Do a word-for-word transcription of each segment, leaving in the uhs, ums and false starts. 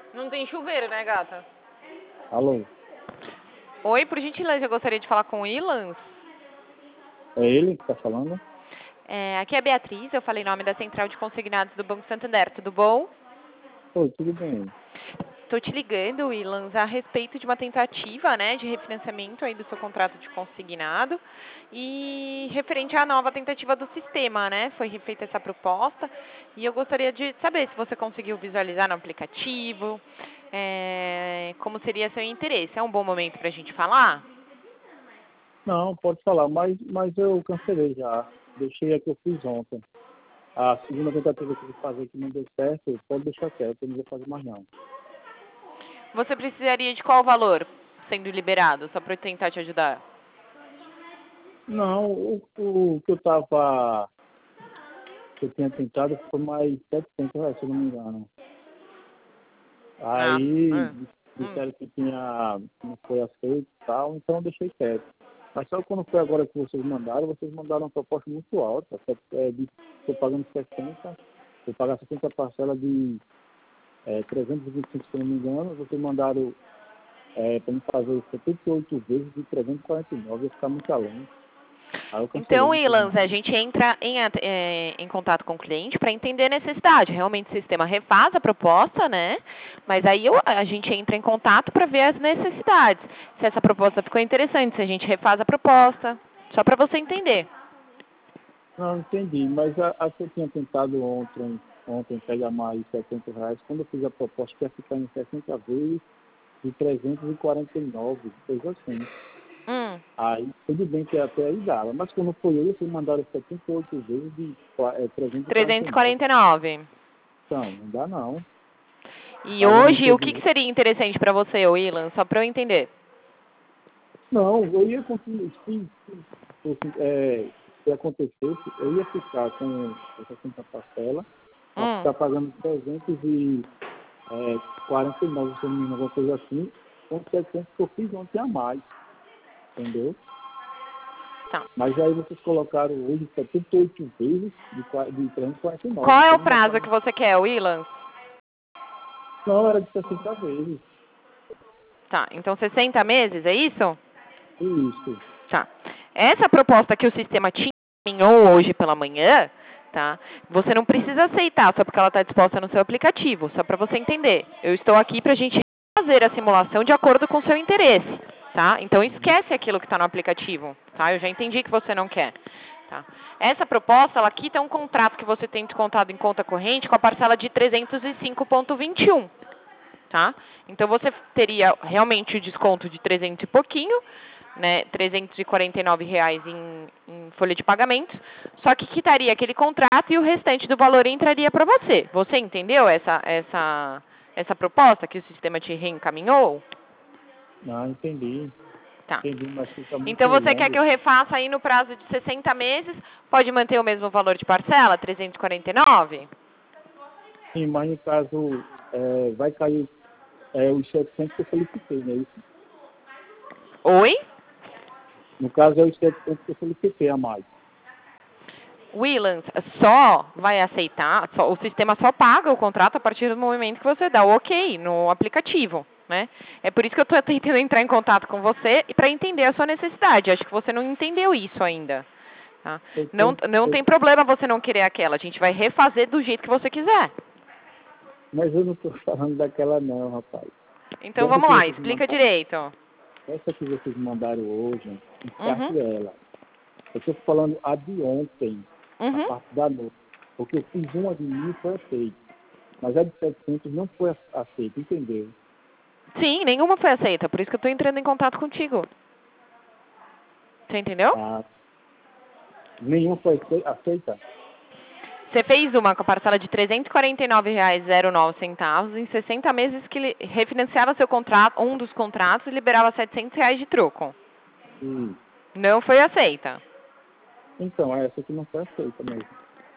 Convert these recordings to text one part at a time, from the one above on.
Não tem chuveiro, né, gata? Alô? Oi, por gentileza, eu gostaria de falar com o Ilans. É ele que tá falando? É, aqui é a Beatriz, eu falei em nome da Central de Consignados do Banco Santander, tudo bom? Oi, tudo bem? Estou te ligando, Ilans, a respeito de uma tentativa, né, de refinanciamento aí do seu contrato de consignado e referente à nova tentativa do sistema, né? Foi feita essa proposta e eu gostaria de saber se você conseguiu visualizar no aplicativo, é, como seria seu interesse. É um bom momento para a gente falar? Não, pode falar, mas, mas eu cancelei já. Deixei a que eu fiz ontem. A segunda tentativa que eu quis fazer que não deu certo, pode deixar quieto, eu não vou fazer mais não. Você precisaria de qual valor sendo liberado, só para eu tentar te ajudar? Não, o, o que eu tava, que eu tinha tentado foi mais setecentos reais, se eu não me engano. Ah, Aí hum, hum. disseram que tinha, não foi aceito e tal, então eu deixei quieto. Mas só quando foi agora que vocês mandaram, vocês mandaram uma proposta muito alta. É, de, estou pagando sessenta, vou pagar sessenta parcelas de é, trezentos e vinte e cinco, se eu não me engano. Vocês mandaram é, para me fazer setenta e oito vezes de trezentos e quarenta e nove, ia ficar muito além. Aí eu cancelei, Então, não fiz Ilans, mais. a gente entra em, at- eh, em contato com o cliente para entender a necessidade. Realmente o sistema refaz a proposta, né? Mas aí eu- a gente entra em contato para ver as necessidades. Se essa proposta ficou interessante, se a gente refaz a proposta. Só para você entender. Não, entendi, mas a, a que eu tinha tentado ontem, ontem pegar mais setenta reais, quando eu fiz a proposta que ia ficar em sessenta vezes de trezentos e quarenta e nove, coisa assim. Hum, Aí, tudo bem que até aí dava, mas quando foi eu, vocês mandaram setenta e oito vezes de qua- é, trezentos e quarenta trezentos e e nove. quarenta e nove. Então, não dá não. E Pagando hoje, o todo que, que dia. seria interessante para você, ô Ilan? Só para eu entender. Não, eu ia continuar, se, se, se, é, se acontecesse, eu ia ficar com essa quinta parcela, a Hum, ficar pagando trezentos e quarenta e nove, se eu não me engano, alguma coisa assim, com setecentos que eu fiz ontem a mais, entendeu? tá. Mas aí vocês colocaram hoje setenta e oito vezes de, qua- de trezentos e quarenta e nove, Qual é o então ainda prazo está. que você quer, ô Ilan? Não, era de sessenta vezes. Tá, então sessenta meses, é isso? Isso. Tá. Essa proposta que o sistema te encaminhou hoje pela manhã, tá? Você não precisa aceitar só porque ela está disposta no seu aplicativo, só para você entender. Eu estou aqui para a gente fazer a simulação de acordo com o seu interesse, tá? Então Uhum. esquece aquilo que está no aplicativo, tá? Eu já entendi que você não quer, tá? Essa proposta, ela quita um contrato que você tem descontado em conta corrente com a parcela de trezentos e cinco vírgula vinte e um, tá? Então você teria realmente o desconto de trezentos e pouquinho, né, trezentos e quarenta e nove reais em, em folha de pagamento, só que quitaria aquele contrato e o restante do valor entraria para você. Você entendeu essa, essa, essa proposta que o sistema te reencaminhou? Ah, entendi. Tá. Entendi, mas fica muito Então você quer que longo. eu refaça aí no prazo de sessenta meses? Pode manter o mesmo valor de parcela, trezentos e quarenta e nove? Sim, mas no caso, é, vai cair é, os setecentos que eu solicitei, né? Isso. Oi? No caso, é os setecentos que eu solicitei a mais. Willan, só vai aceitar, só- o sistema só paga o contrato a partir do momento que você dá o ok no aplicativo, né? É por isso que eu estou tentando entrar em contato com você e para entender a sua necessidade. Acho que você não entendeu isso ainda, tá? Eu Não, tô, não eu, tem problema você não querer aquela. A gente vai refazer do jeito que você quiser. mas eu não estou falando daquela não, rapaz. Então Dessa vamos que lá, vocês explica mandaram, direito. essa que vocês mandaram hoje, Uhum, descarte ela. Eu estou falando a de ontem, a uhum. parte da noite. Porque eu fiz uma de mil e foi aceita. Mas a de setecentos não foi aceita, entendeu? Sim, nenhuma foi aceita, por isso que eu estou entrando em contato contigo. Você entendeu? Ah, nenhuma foi ace- aceita? Você fez uma com a parcela de trezentos e quarenta e nove reais e zero nove centavos em sessenta meses que li- refinanciava seu contrato, um dos contratos e liberava setecentos reais de troco. E, Não foi aceita. então, é essa que não foi aceita mesmo.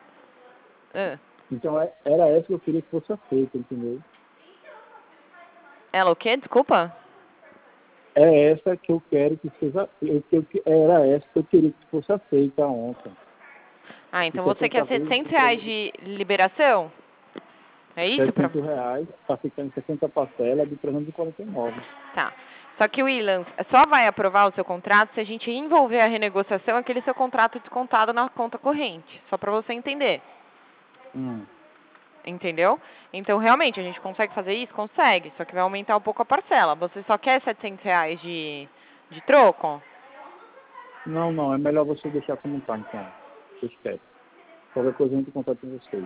Ah, Então, é- era essa que eu queria que fosse aceita, entendeu? ela o quê? Desculpa? É essa que eu quero que seja. Eu, eu, era essa que eu queria que fosse aceita ontem. Ah, De então você quer sessenta vezes setecentos de reais trezentos. de liberação? É isso? Pra... setecentos reais, está ficando em sessenta parcelas de trezentos e quarenta e nove. Tá. Só que o Williams só vai aprovar o seu contrato se a gente envolver a renegociação aquele seu contrato descontado na conta corrente. Só para você entender. Hum. Entendeu? Então, realmente, a gente consegue fazer isso? Consegue. Só que vai aumentar um pouco a parcela. Você só quer setecentos reais de, de troco? Não, não. É melhor você deixar como está, então. Você esquece. Qualquer coisa a gente contata com vocês.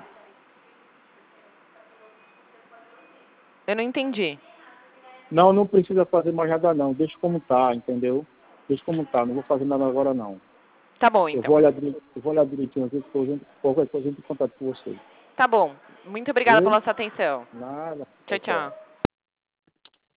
Eu não entendi. Não, não precisa fazer mais nada, não. Deixa como está, entendeu? Deixa como está. Não vou fazer nada agora, não. Tá bom, Eu então. vou olhar, dire- eu vou olhar direitinho aqui, qualquer coisa a gente contata com vocês. Tá bom. Muito obrigada Viu? pela sua atenção. Nada. Tchau, tchau.